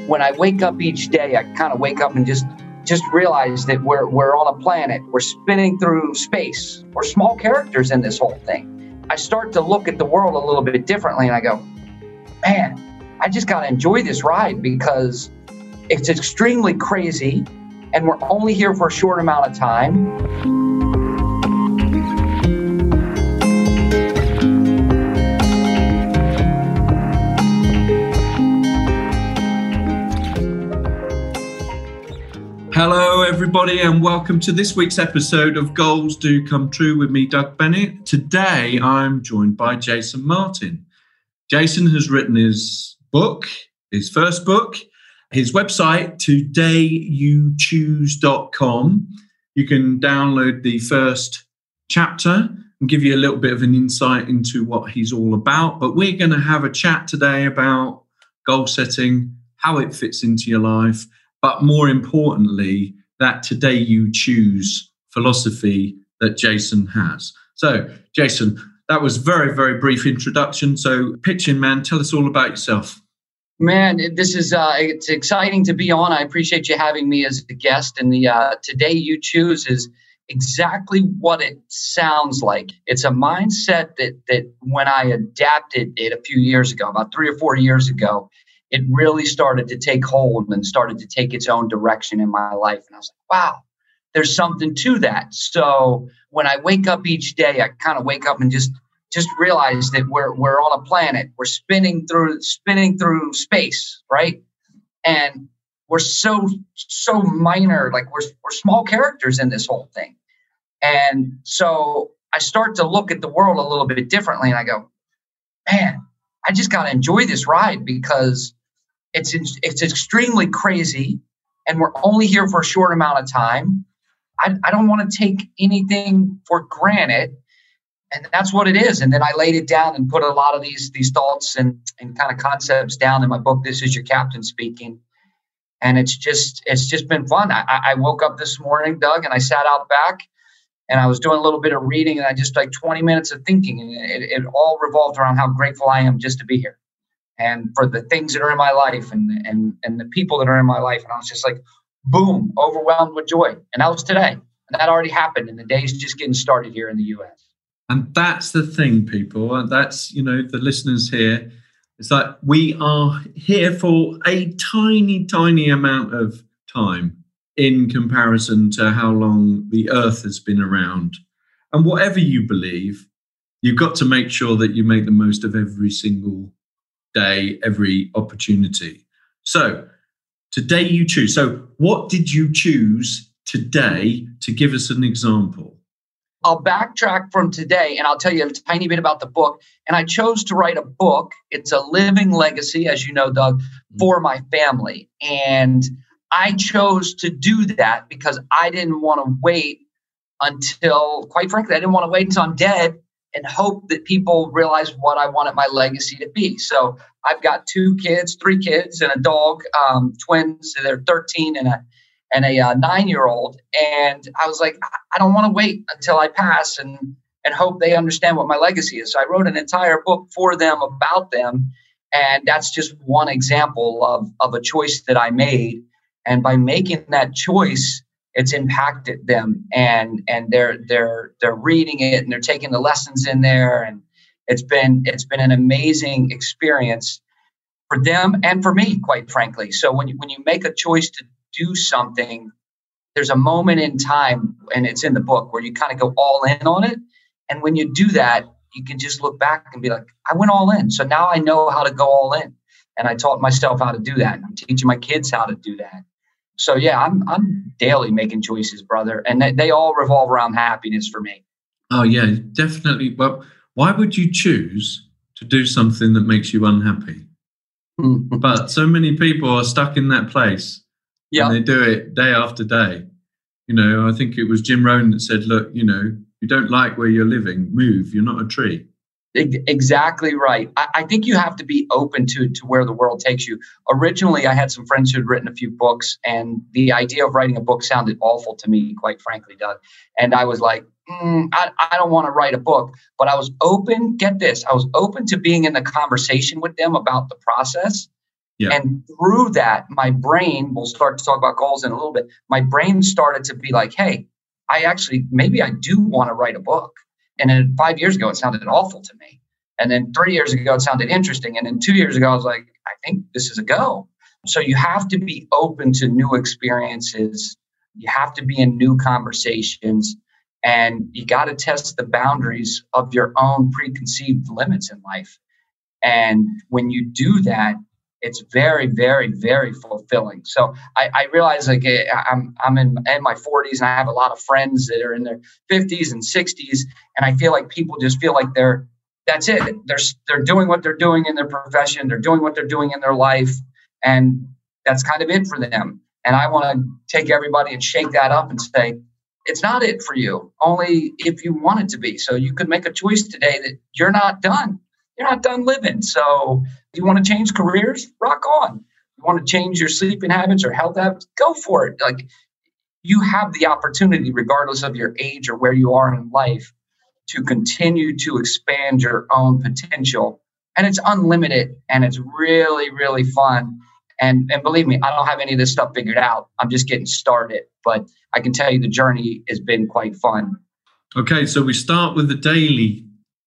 when I wake up each day, I kind of wake up and just realize that we're on a planet. We're spinning through space. We're small characters in this whole thing. I start to look at the world a little bit differently, and I go, man, I just got to enjoy this ride because it's extremely crazy, and we're only here for a short amount of time. Hello, everybody, and welcome to this week's episode of Goals Do Come True with me, Doug Bennett. Today, I'm joined by Jason Martin. Jason has written his book, his first book, his website, todayyouchoose.com. You can download the first chapter and give you a little bit of an insight into what he's all about. But we're going to have a chat today about goal setting, how it fits into your life, but more importantly, that Today You Choose philosophy that Jason has. So, Jason, that was very, very brief introduction. So, pitch in, man. Tell us all about yourself. Man, this is it's exciting to be on. I appreciate you having me as a guest. And the Today You Choose is exactly what it sounds like. It's a mindset that when I adapted it a few years ago, about 3 or 4 years ago, it really started to take hold and started to take its own direction in my life. And I was like, wow, there's something to that. So when I wake up each day, I kind of wake up and just realize that we're on a planet. We're spinning through space, right? And we're so minor, like we're small characters in this whole thing. And so I start to look at the world a little bit differently, and I go, man, I just got to enjoy this ride because it's extremely crazy, and we're only here for a short amount of time. I don't want to take anything for granted, and that's what it is. And then I laid it down and put a lot of these thoughts and kind of concepts down in my book. This is Your Captain Speaking, and it's just been fun. I woke up this morning, Doug, and I sat out back, and I was doing a little bit of reading, and I just 20 minutes of thinking, and it all revolved around how grateful I am just to be here, and for the things that are in my life and the people that are in my life. And I was just like, boom, overwhelmed with joy. And that was today. And that already happened. And the day's just getting started here in the U.S. And that's the thing, people. And that's, the listeners here. It's like we are here for a tiny, tiny amount of time in comparison to how long the earth has been around. And whatever you believe, you've got to make sure that you make the most of every single day, every opportunity. So today you choose. So what did you choose today, to give us an example? I'll backtrack from today and I'll tell you a tiny bit about the book. And I chose to write a book. It's a living legacy, as you know, Doug, for my family. And I chose to do that because I didn't want to wait until, quite frankly, I didn't want to wait until I'm dead and hope that people realize what I wanted my legacy to be. So I've got 3 kids, and a dog, twins. So they're 13 and a 9-year-old. And I was like, I don't want to wait until I pass and hope they understand what my legacy is. So I wrote an entire book for them, about them. And that's just one example of a choice that I made. And by making that choice, it's impacted them, and they're reading it and they're taking the lessons in there, and it's been an amazing experience for them and for me, quite frankly. So when you make a choice to do something, there's a moment in time, and it's in the book, where you kind of go all in on it. And when you do that, you can just look back and be like, I went all in. So now I know how to go all in, and I taught myself how to do that. And I'm teaching my kids how to do that. So yeah, I'm daily making choices, brother, and they all revolve around happiness for me. Oh yeah, definitely. Well, why would you choose to do something that makes you unhappy? But so many people are stuck in that place, and they do it day after day. I think it was Jim Rohn that said, "Look, you don't like where you're living, move. You're not a tree." Exactly right. I think you have to be open to where the world takes you. Originally, I had some friends who had written a few books, and the idea of writing a book sounded awful to me, quite frankly, Doug. And I was like, I don't want to write a book. But I was open, get this, I was open to being in the conversation with them about the process. Yeah. And through that, my brain, we'll start to talk about goals in a little bit. My brain started to be like, hey, maybe I do want to write a book. And then 5 years ago, it sounded awful to me. And then 3 years ago, it sounded interesting. And then 2 years ago, I was like, I think this is a go. So you have to be open to new experiences. You have to be in new conversations. And you got to test the boundaries of your own preconceived limits in life. And when you do that, it's very, very, very fulfilling. So I realize like I'm in my 40s and I have a lot of friends that are in their 50s and 60s. And I feel like people just feel like that's it. They're doing what they're doing in their profession. They're doing what they're doing in their life. And that's kind of it for them. And I want to take everybody and shake that up and say, it's not it for you, only if you want it to be. So you could make a choice today that you're not done. You're not done living. So you want to change careers? Rock on. You want to change your sleeping habits or health habits? Go for it. Like, you have the opportunity, regardless of your age or where you are in life, to continue to expand your own potential. And it's unlimited and it's really, really fun. And believe me, I don't have any of this stuff figured out. I'm just getting started. But I can tell you the journey has been quite fun. Okay, so we start with the daily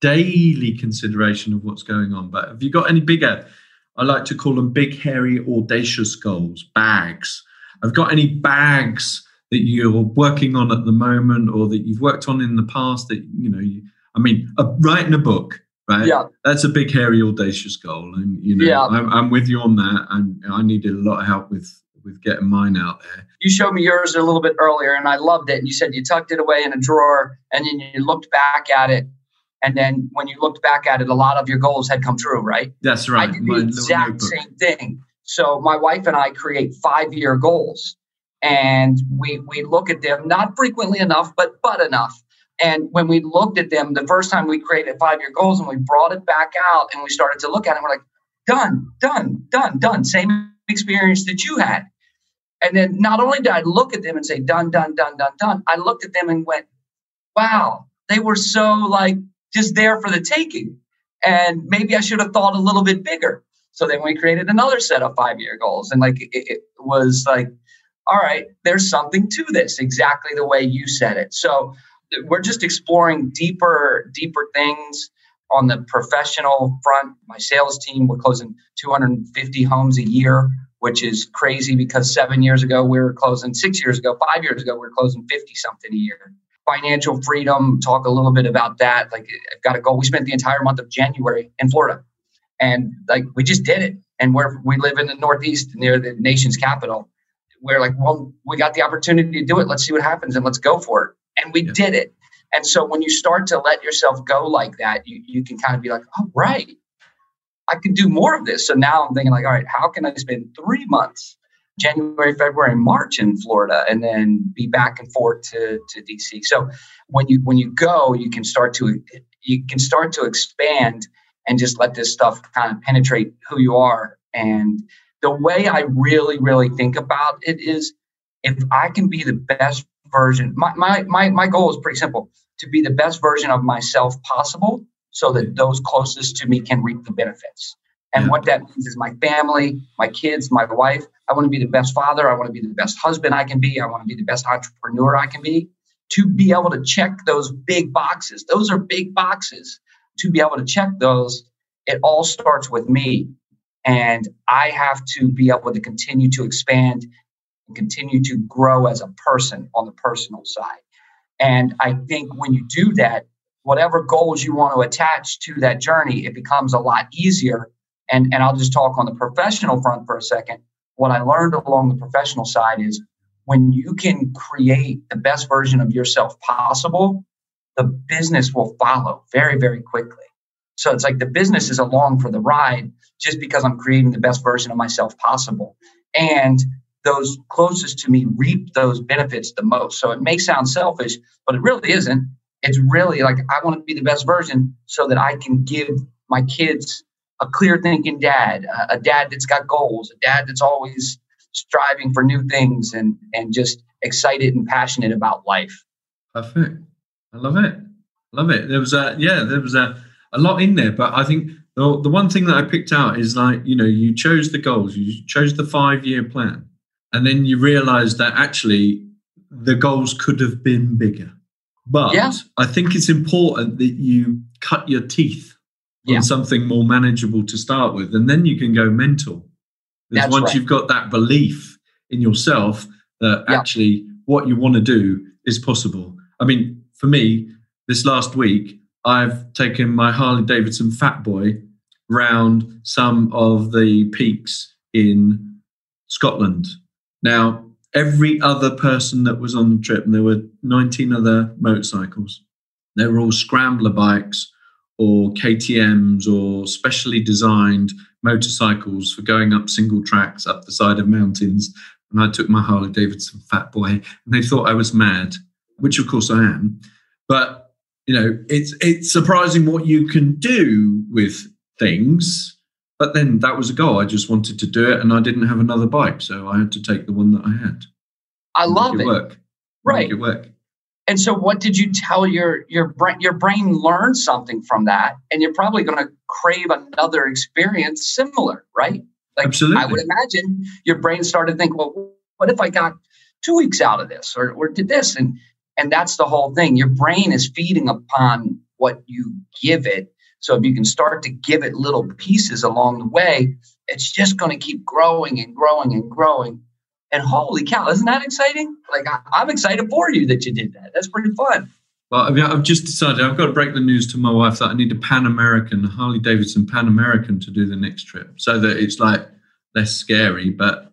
consideration of what's going on. But have you got any bigger, I like to call them big, hairy, audacious goals, bags? Have got any bags that you're working on at the moment or that you've worked on in the past that, writing a book, right? Yeah. That's a big, hairy, audacious goal. And, I'm with you on that. And I needed a lot of help with getting mine out there. You showed me yours a little bit earlier and I loved it. And you said you tucked it away in a drawer and then you looked back at it. And then when you looked back at it, a lot of your goals had come true, right? That's right. I did the exact same thing. So my wife and I create 5-year goals. And we look at them, not frequently enough, but enough. And when we looked at them, the first time we created 5-year goals and we brought it back out and we started to look at it, we're like, done. Same experience that you had. And then not only did I look at them and say, done, I looked at them and went, wow, they were so like just there for the taking. And maybe I should have thought a little bit bigger. So then we created another set of 5-year goals. And like, it was like, all right, there's something to this, exactly the way you said it. So we're just exploring deeper things on the professional front. My sales team, we're closing 250 homes a year, which is crazy because 7 years ago, we were closing 6 years ago, 5 years ago, we were closing 50 something a year. Financial freedom, talk a little bit about that. Like, I've got to go. We spent the entire month of January in Florida and like, we just did it. And we live in the Northeast near the nation's capital. We're like, well, we got the opportunity to do it. Let's see what happens and let's go for it. And we did it. And so when you start to let yourself go like that, you can kind of be like, oh, right, I can do more of this. So now I'm thinking like, all right, how can I spend 3 months, January, February, and March in Florida, and then be back and forth to DC? So when you go, you can start to expand and just let this stuff kind of penetrate who you are. And the way I really, really think about it is, if I can be the best version, my goal is pretty simple: to be the best version of myself possible, so that those closest to me can reap the benefits. And what that means is my family, my kids, my wife. I want to be the best father. I want to be the best husband I can be. I want to be the best entrepreneur I can be. To be able to check those big boxes, those are big boxes. To be able to check those, it all starts with me. And I have to be able to continue to expand and continue to grow as a person on the personal side. And I think when you do that, whatever goals you want to attach to that journey, it becomes a lot easier. And I'll just talk on the professional front for a second. What I learned along the professional side is, when you can create the best version of yourself possible, the business will follow very, very quickly. So it's like the business is along for the ride just because I'm creating the best version of myself possible. And those closest to me reap those benefits the most. So it may sound selfish, but it really isn't. It's really like, I want to be the best version so that I can give my kids a clear thinking dad, a dad that's got goals, a dad that's always striving for new things and just excited and passionate about life. Perfect. I love it. There was a a lot in there. But I think the one thing that I picked out is like, you chose the goals, you chose the 5-year plan, and then you realize that actually the goals could have been bigger. But I think it's important that you cut your teeth on something more manageable to start with, and then you can go mental. Because once you've got that belief in yourself that actually what you want to do is possible. I mean, for me, this last week, I've taken my Harley Davidson Fat Boy round some of the peaks in Scotland. Now, every other person that was on the trip, and there were 19 other motorcycles, they were all scrambler bikes or KTMs or specially designed motorcycles for going up single tracks up the side of mountains. And I took my Harley Davidson Fat Boy, and they thought I was mad, which of course I am. But it's surprising what you can do with things. But then that was a goal. I just wanted to do it, and I didn't have another bike, so I had to take the one that I had. I love it. Work. Right. Make it work. And so what did you tell your brain? Your brain learned something from that, and you're probably going to crave another experience similar, right? Like, absolutely. I would imagine your brain started to think, well, what if I got 2 weeks out of this or did this? And that's the whole thing. Your brain is feeding upon what you give it. So if you can start to give it little pieces along the way, it's just going to keep growing and growing and growing. And holy cow, isn't that exciting? Like, I'm excited for you that you did that. That's pretty fun. Well, I mean, I've just decided I've got to break the news to my wife that I need a Harley Davidson Pan American to do the next trip, so that it's like less scary. But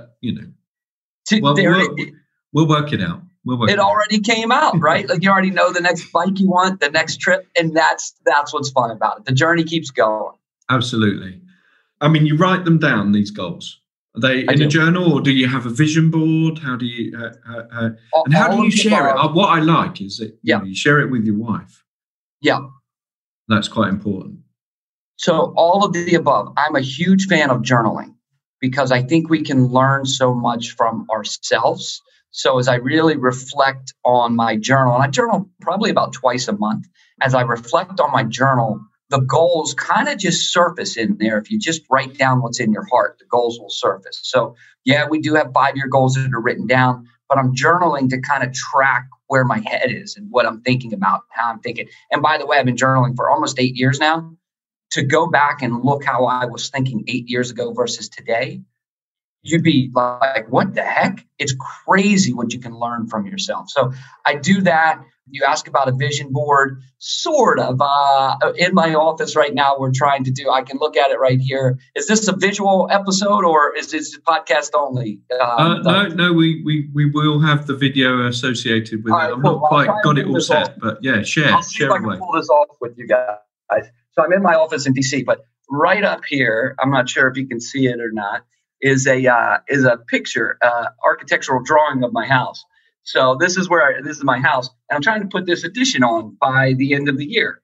we'll work it out. It already came out, right? Like, you already know the next bike you want, the next trip, and that's what's fun about it. The journey keeps going. Absolutely. I mean, you write them down, these goals. Are they in a journal, or do you have a vision board? How do you and how do you share it? What I like is that you share it with your wife. Yeah, that's quite important. So all of the above. I'm a huge fan of journaling because I think we can learn so much from ourselves. So as I really reflect on my journal, and I journal probably about twice a month, as I reflect on my journal, the goals kind of just surface in there. If you just write down what's in your heart, the goals will surface. So yeah, we do have 5-year goals that are written down, but I'm journaling to kind of track where my head is and what I'm thinking about, how I'm thinking. And by the way, I've been journaling for almost 8 years now. To go back and look how I was thinking 8 years ago versus today, you'd be like, what the heck? It's crazy what you can learn from yourself. So I do that. You ask about a vision board, sort of. In my office right now, we're trying to do, I can look at it right here. Is this a visual episode or is this podcast only? No, we will have the video associated with it. I've not quite got it all set, but yeah, share I'll see if I can pull this off with you guys. So I'm in my office in DC, but right up here, I'm not sure if you can see it or not, is a picture, architectural drawing of my house. So this is my house, and I'm trying to put this addition on by the end of the year.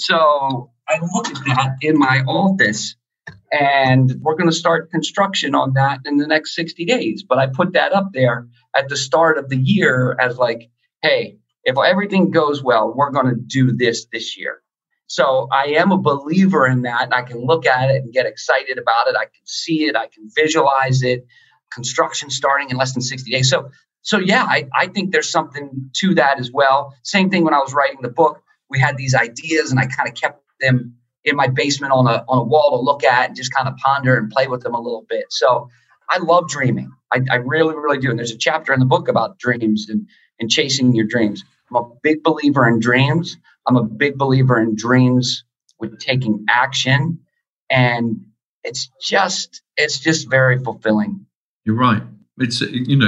So I look at that in my office, and we're going to start construction on that in the next 60 days. But I put that up there at the start of the year as like, hey, if everything goes well, we're going to do this year. So I am a believer in that, and I can look at it and get excited about it. I can see it. I can visualize it. Construction starting in less than 60 days. So yeah, I think there's something to that as well. Same thing when I was writing the book. We had these ideas, and I kind of kept them in my basement on a wall to look at and just kind of ponder and play with them a little bit. So I love dreaming. I really, really do. And there's a chapter in the book about dreams and chasing your dreams. I'm a big believer in dreams. I'm a big believer in dreams with taking action. And it's just very fulfilling. You're right. It's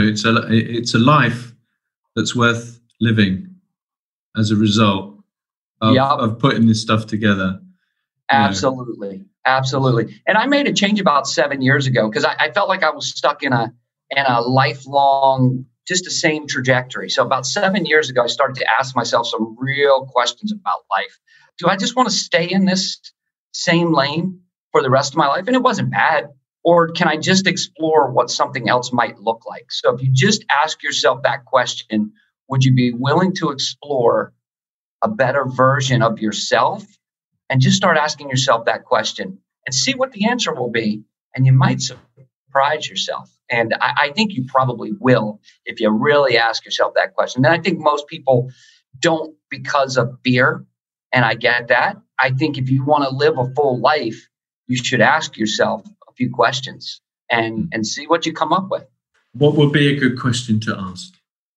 a life that's worth living as a result of putting this stuff together. Absolutely. Absolutely. And I made a change about 7 years ago because I felt like I was stuck in a lifelong, just the same trajectory. So about 7 years ago, I started to ask myself some real questions about life. Do I just want to stay in this same lane for the rest of my life? And it wasn't bad. Or can I just explore what something else might look like? So if you just ask yourself that question, would you be willing to explore a better version of yourself and just start asking yourself that question and see what the answer will be. And you might surprise yourself. And I think you probably will if you really ask yourself that question. And I think most people don't because of fear. And I get that. I think if you want to live a full life, you should ask yourself a few questions and see what you come up with. What would be a good question to ask?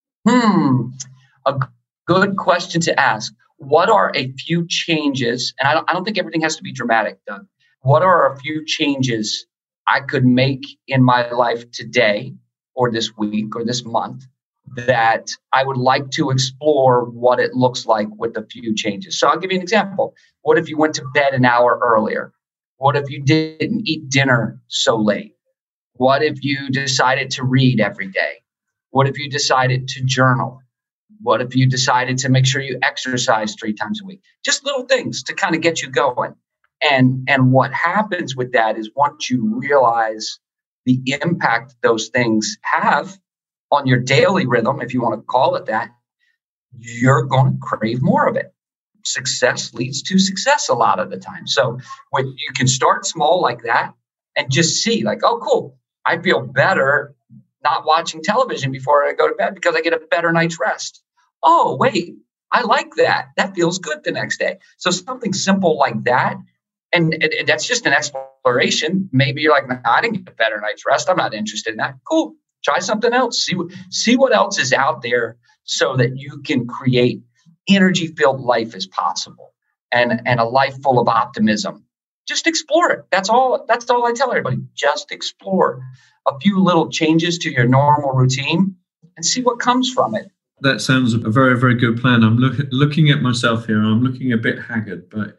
A good question to ask. What are a few changes? And I don't think everything has to be dramatic, Doug. What are a few changes I could make in my life today or this week or this month that I would like to explore what it looks like with a few changes? So I'll give you an example. What if you went to bed an hour earlier? What if you didn't eat dinner so late? What if you decided to read every day? What if you decided to journal? What if you decided to make sure you exercise 3 times a week? Just little things to kind of get you going. And what happens with that is once you realize the impact those things have on your daily rhythm, if you want to call it that, you're going to crave more of it. Success leads to success a lot of the time. So when you can start small like that and just see like, oh, cool, I feel better not watching television before I go to bed because I get a better night's rest. Oh, wait, I like that. That feels good the next day. So something simple like that. And that's just an exploration. Maybe you're like, nah, I didn't get a better night's rest. I'm not interested in that. Cool. Try something else. See what else is out there so that you can create energy-filled life as possible and a life full of optimism. Just explore it. That's all I tell everybody. Just explore a few little changes to your normal routine and see what comes from it. That sounds a very, very good plan. I'm looking at myself here. I'm looking a bit haggard, but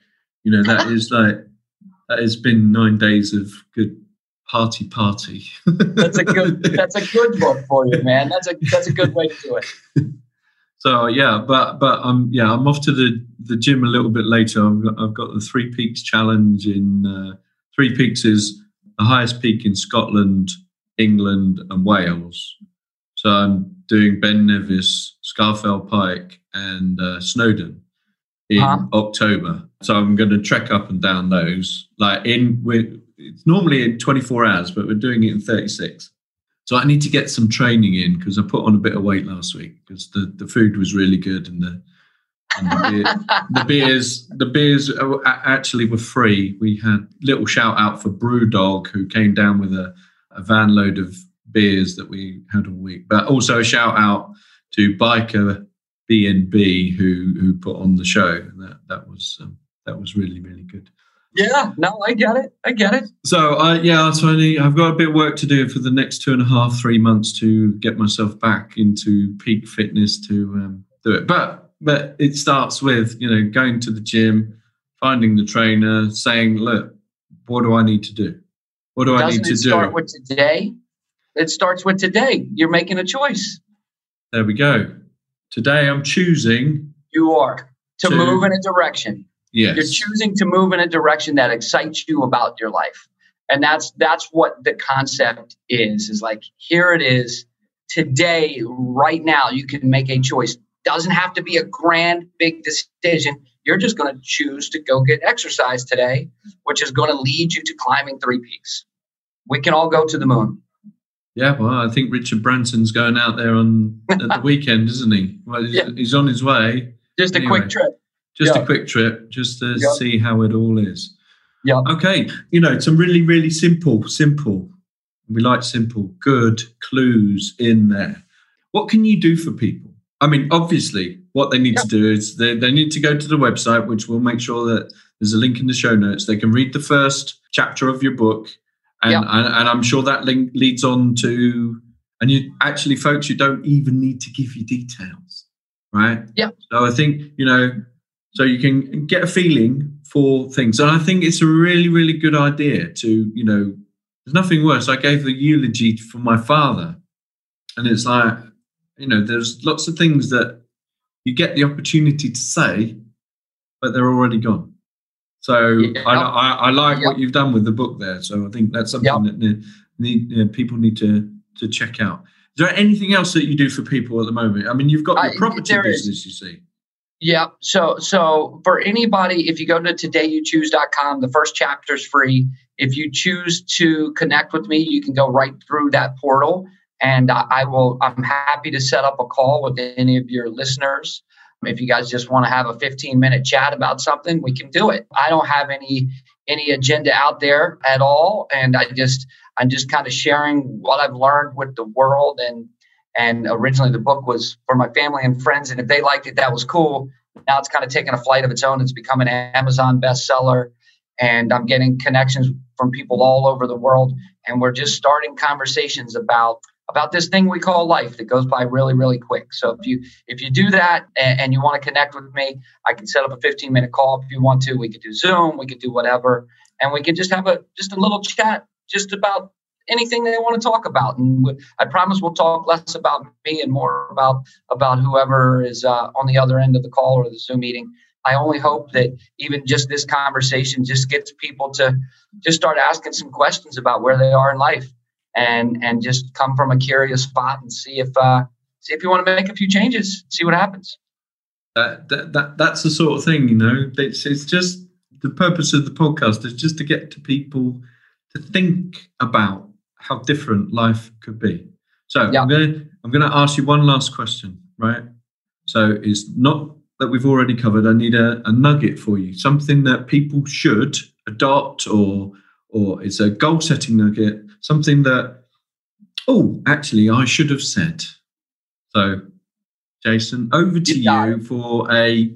that has been 9 days of good party. That's a good one for you, man. That's a good way to do it. So yeah, but I'm off to the gym a little bit later. I've got the 3 Peaks challenge in 3 Peaks is the highest peak in Scotland, England, and Wales. So I'm doing Ben Nevis, Scafell Pike, and Snowdon in October. So I'm going to trek up and down those. It's normally in 24 hours, but we're doing it in 36. So I need to get some training in because I put on a bit of weight last week because the food was really good and the beers actually were free. We had little shout out for Brewdog who came down with a van load of beers that we had all week, but also a shout out to Biker B&B who put on the show. And that was really, really good. Yeah, no, I get it. So I've got a bit of work to do for the next 2.5-3 months to get myself back into peak fitness to do it. But it starts with going to the gym, finding the trainer, saying, "Look, what do I need to do? What do I need to do?" Doesn't it start with today? It starts with today. You're making a choice. There we go. Today I'm choosing. You are to move in a direction. Yes. You're choosing to move in a direction that excites you about your life. And that's what the concept is like, here it is today, right now, you can make a choice. Doesn't have to be a grand, big decision. You're just going to choose to go get exercise today, which is going to lead you to climbing 3 peaks. We can all go to the moon. Yeah, well, I think Richard Branson's going out there at the weekend, isn't he? Well, he's on his way. Just a quick trip. A quick trip, just to see how it all is. Yeah. Okay. Some really, really simple. We like simple, good clues in there. What can you do for people? I mean, obviously, what they need to do is they need to go to the website, which we'll make sure that there's a link in the show notes. They can read the first chapter of your book. And I'm sure that link leads on to, and you actually, folks, you don't even need to give you details, right? Yeah. So I think, so you can get a feeling for things. And I think it's a really, really good idea to, there's nothing worse. I gave the eulogy for my father. And it's like, there's lots of things that you get the opportunity to say, but they're already gone. So I like what you've done with the book there. So I think that's something that people need to check out. Is there anything else that you do for people at the moment? I mean, you've got your property business, you see. Yeah. So for anybody, if you go to todayyouchoose.com, the first chapter is free. If you choose to connect with me, you can go right through that portal, and I'm happy to set up a call with any of your listeners. If you guys just want to have a 15-minute chat about something, we can do it. I don't have any agenda out there at all, and I'm just kind of sharing what I've learned with the world. And originally the book was for my family and friends, and if they liked it, that was cool. Now it's kind of taken a flight of its own. It's become an Amazon bestseller, and I'm getting connections from people all over the world, and we're just starting conversations about this thing we call life that goes by really, really quick. So if you do that and you want to connect with me, I can set up a 15-minute call if you want to. We could do Zoom, we could do whatever, and we could just have a little chat just about anything they want to talk about. And I promise we'll talk less about me and more about whoever is on the other end of the call or the Zoom meeting. I only hope that even just this conversation just gets people to just start asking some questions about where they are in life, and just come from a curious spot and see if you want to make a few changes, see what happens. That's the sort of thing, you know. It's just the purpose of the podcast is just to get to people to think about how different life could be. So yeah. I'm going to ask you one last question, right? So it's not that we've already covered. I need a nugget for you, something that people should adopt, or it's a goal setting nugget, something that, actually I should have said. So Jason, over to you for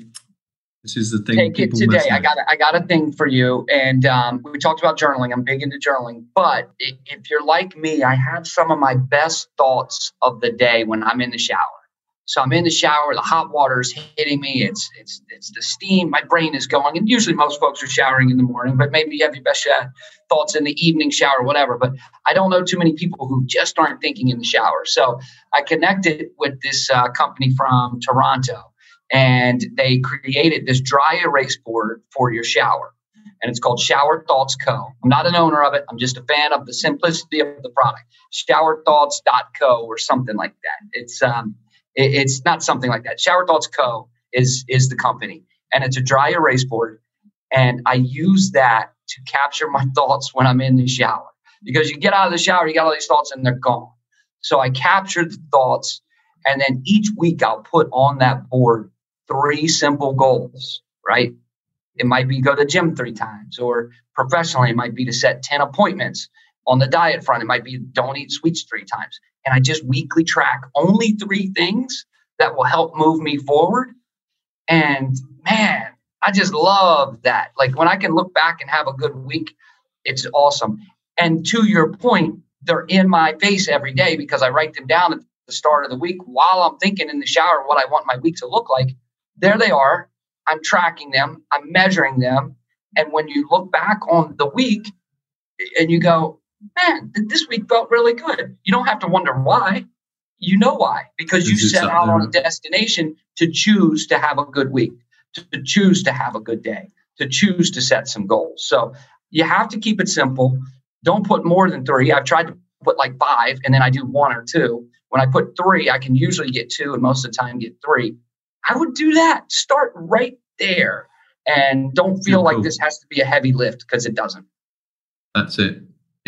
this is the thing. Take it today. I got a thing for you. And we talked about journaling. I'm big into journaling. But if you're like me, I have some of my best thoughts of the day when I'm in the shower. So I'm in the shower, the hot water is hitting me. It's the steam. My brain is going. And usually most folks are showering in the morning, but maybe you have your best thoughts in the evening shower, whatever. But I don't know too many people who just aren't thinking in the shower. So I connected with this company from Toronto. And they created this dry erase board for your shower. And it's called Shower Thoughts Co. I'm not an owner of it. I'm just a fan of the simplicity of the product. Showerthoughts.co or something like that. It's not something like that. Shower Thoughts Co. is the company. And it's a dry erase board. And I use that to capture my thoughts when I'm in the shower. Because you get out of the shower, you got all these thoughts and they're gone. So I capture the thoughts. And then each week I'll put on that board 3 simple goals, right? It might be go to the gym 3 times, or professionally, it might be to set 10 appointments. On the diet front, it might be don't eat sweets 3 times. And I just weekly track only 3 things that will help move me forward. And man, I just love that. Like when I can look back and have a good week, it's awesome. And to your point, they're in my face every day because I write them down at the start of the week while I'm thinking in the shower what I want my week to look like. There they are. I'm tracking them. I'm measuring them. And when you look back on the week and you go, man, this week felt really good. You don't have to wonder why. You know why. Because you set out on a destination to choose to have a good week, to choose to have a good day, to choose to set some goals. So you have to keep it simple. Don't put more than 3. I've tried to put like 5 and then I do 1 or 2. When I put 3, I can usually get 2 and most of the time get 3. I would do that. Start right there and don't feel like this has to be a heavy lift because it doesn't. That's it.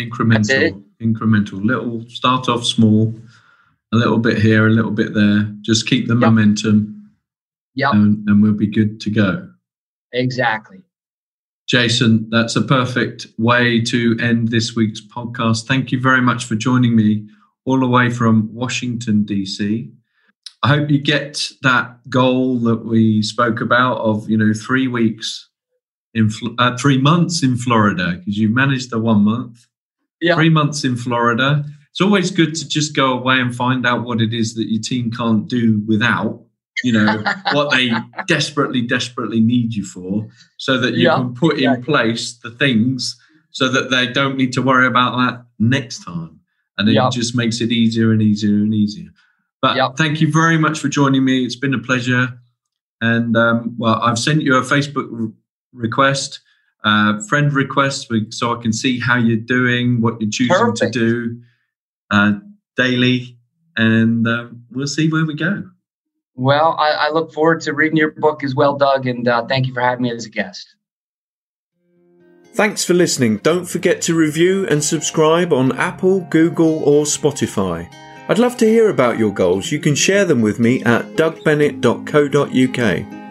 Incremental. Little, start off small, a little bit here, a little bit there. Just keep the momentum. Yep. And we'll be good to go. Exactly. Jason, that's a perfect way to end this week's podcast. Thank you very much for joining me all the way from Washington, D.C. I hope you get that goal that we spoke about of, 3 weeks in 3 months in Florida, because you've managed the 1 month. Yeah. 3 months in Florida. It's always good to just go away and find out what it is that your team can't do without, what they desperately need you for, so that you can put in place the things so that they don't need to worry about that next time. And then it just makes it easier and easier and easier. But thank you very much for joining me. It's been a pleasure. And, I've sent you a Facebook request, friend request, so I can see how you're doing, what you're choosing to do daily. And we'll see where we go. Well, I look forward to reading your book as well, Doug, and thank you for having me as a guest. Thanks for listening. Don't forget to review and subscribe on Apple, Google or Spotify. I'd love to hear about your goals. You can share them with me at dougbennett.co.uk.